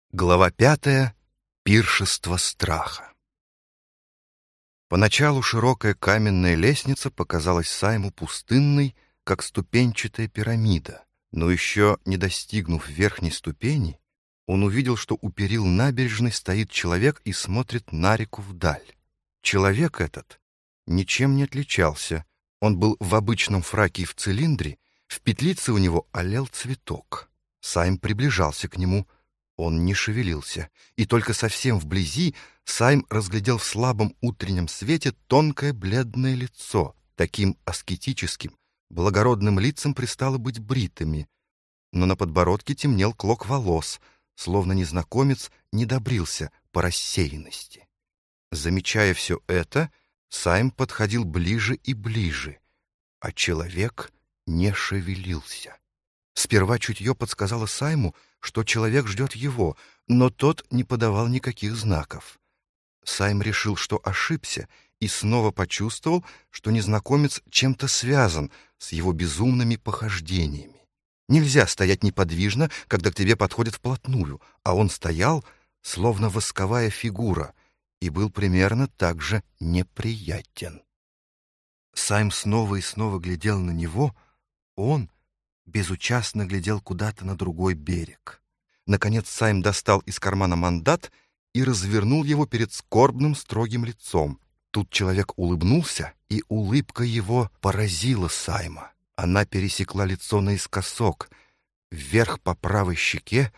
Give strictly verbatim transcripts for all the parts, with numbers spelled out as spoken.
Глава пятая. Пиршество страха. Поначалу широкая каменная лестница показалась Сайму пустынной, как ступенчатая пирамида, но еще не достигнув верхней ступени, он увидел, что у перил набережной стоит человек и смотрит на реку вдаль. Человек этот ничем не отличался. Он был в обычном фраке и в цилиндре, в петлице у него олел цветок. Сайм приближался к нему. Он не шевелился, и только совсем вблизи Сайм разглядел в слабом утреннем свете тонкое бледное лицо. Таким аскетическим, благородным лицам пристало быть бритыми, но на подбородке темнел клок волос, словно незнакомец не добрился по рассеянности. Замечая все это, Сайм подходил ближе и ближе, а человек не шевелился. Сперва чутье подсказало Сайму, что человек ждет его, но тот не подавал никаких знаков. Сайм решил, что ошибся, и снова почувствовал, что незнакомец чем-то связан с его безумными похождениями. Нельзя стоять неподвижно, когда к тебе подходят вплотную, а он стоял, словно восковая фигура, и был примерно так же неприятен. Сайм снова и снова глядел на него, он безучастно глядел куда-то на другой берег. Наконец Сайм достал из кармана мандат и развернул его перед скорбным строгим лицом. Тут человек улыбнулся, и улыбка его поразила Сайма. Она пересекла лицо наискосок, вверх по правой щеке,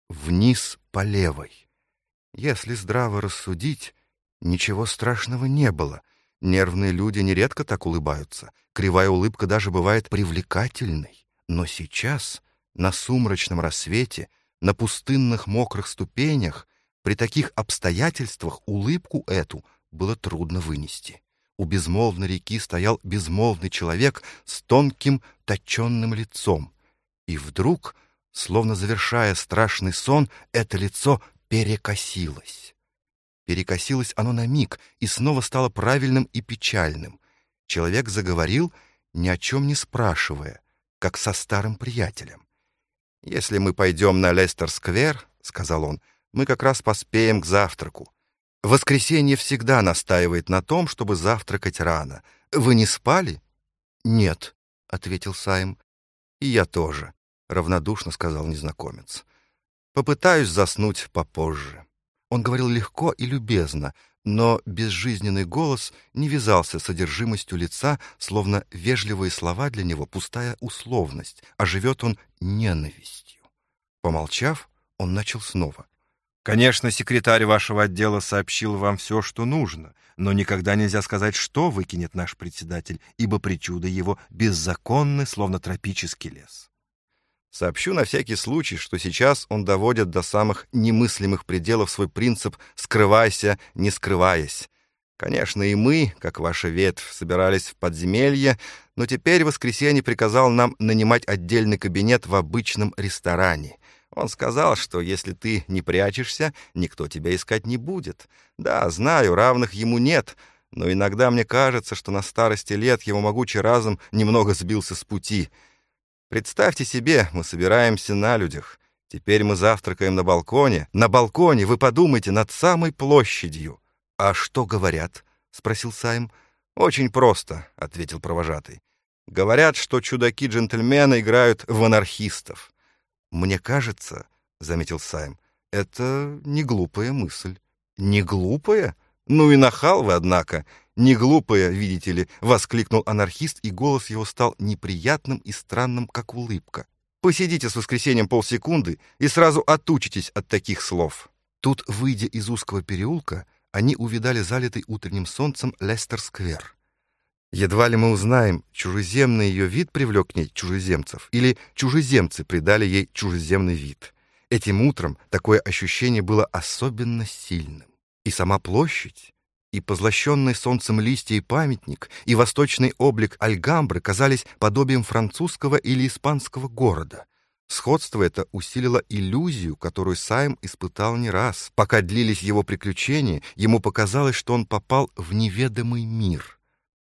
вниз по левой. Если здраво рассудить, ничего страшного не было. Нервные люди нередко так улыбаются. Кривая улыбка даже бывает привлекательной. Но сейчас, на сумрачном рассвете, на пустынных мокрых ступенях, при таких обстоятельствах улыбку эту было трудно вынести. У безмолвной реки стоял безмолвный человек с тонким точенным лицом. И вдруг, словно завершая страшный сон, это лицо перекосилось. Перекосилось оно на миг и снова стало правильным и печальным. Человек заговорил, ни о чем не спрашивая, как со старым приятелем. «Если мы пойдем на Лестер-сквер, — сказал он, — мы как раз поспеем к завтраку. Воскресенье всегда настаивает на том, чтобы завтракать рано. Вы не спали?» «Нет», — ответил Сайм. «И я тоже», — равнодушно сказал незнакомец. «Попытаюсь заснуть попозже». Он говорил легко и любезно, но безжизненный голос не вязался с содержимостью лица, словно вежливые слова для него пустая условность, а живет он ненавистью. Помолчав, он начал снова. «Конечно, секретарь вашего отдела сообщил вам все, что нужно, но никогда нельзя сказать, что выкинет наш председатель, ибо причуды его беззаконны, словно тропический лес. Сообщу на всякий случай, что сейчас он доводит до самых немыслимых пределов свой принцип «скрывайся, не скрываясь». Конечно, и мы, как ваша ветвь, собирались в подземелье, но теперь в воскресенье приказал нам нанимать отдельный кабинет в обычном ресторане. Он сказал, что если ты не прячешься, никто тебя искать не будет. Да, знаю, равных ему нет, но иногда мне кажется, что на старости лет его могучий разум немного сбился с пути. Представьте себе, мы собираемся на людях. Теперь мы завтракаем на балконе. На балконе, вы подумайте, над самой площадью. «А что говорят?» — спросил Сайм. «Очень просто», — ответил провожатый. «Говорят, что чудаки-джентльмены играют в анархистов». «Мне кажется, — заметил Сайм, — это не глупая мысль». «Не глупая? Ну и нахал вы, однако. Не глупая, видите ли», — воскликнул анархист, и голос его стал неприятным и странным, как улыбка. «Посидите с воскресеньем полсекунды и сразу отучитесь от таких слов». Тут, выйдя из узкого переулка, они увидали залитый утренним солнцем Лестер-сквер. Едва ли мы узнаем, чужеземный ее вид привлек к ней чужеземцев, или чужеземцы придали ей чужеземный вид. Этим утром такое ощущение было особенно сильным. И сама площадь, и позлощенный солнцем листья и памятник, и восточный облик Альгамбры казались подобием французского или испанского города. Сходство это усилило иллюзию, которую Сайм испытал не раз. Пока длились его приключения, ему показалось, что он попал в неведомый мир.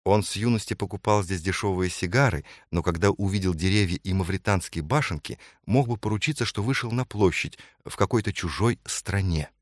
Он с юности покупал здесь дешевые сигары, но когда увидел деревья и мавританские башенки, мог бы поручиться, что вышел на площадь в какой-то чужой стране.